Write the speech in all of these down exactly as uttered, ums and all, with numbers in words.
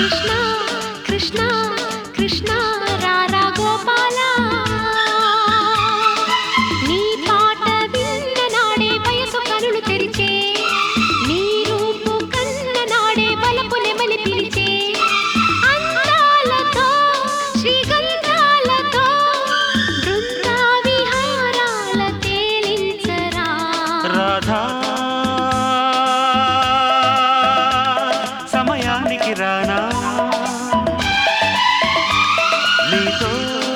కృష్ణ కృష్ణ కృష్ణ రారా గోపాల నీ పాట విన్న నాడే వయసు కనులు తెరిచే నీ రూపు కన్న నాడే బలపు నెమలి పిలిచే అందాలతో శ్రీగంధాలతో బృందా విహారాల తేలించరా రాధా సమయానికి రానా నీతో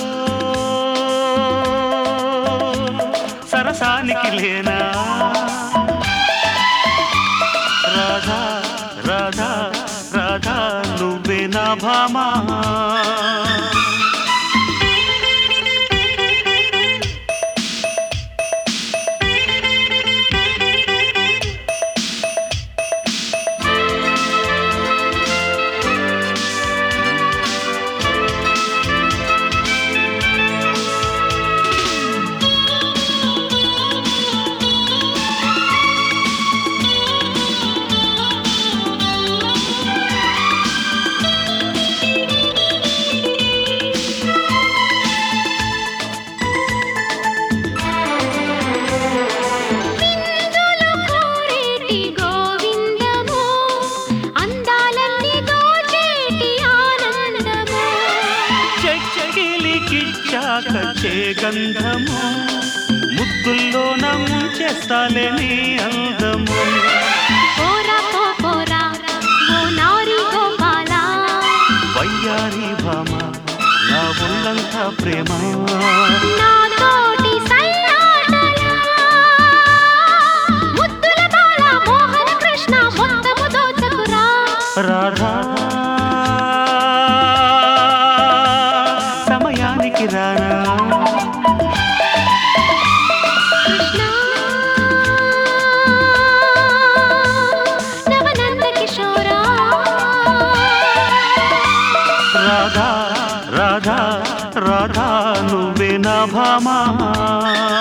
సరసానికి లేనా రాధా రాధా రాధా నువ్వే నా భామా చే గంధము ముద్దుల్లో నమ్ముచేస్తాలే నీ అందము పోరా పో పోరా ఓ నారి గోపాల వయ్యారి భామ నా ఒళ్ళంతా ప్రేమ నాతోటి సయ్యాటలా ముద్దుల బాల మోహన కృష్ణ మొత్తము దోచకురా రాధా సమయానికి రానా కృష్ణ నవనంద కిషోరా రాధా రాధా రాధా నువ్వే నా భామా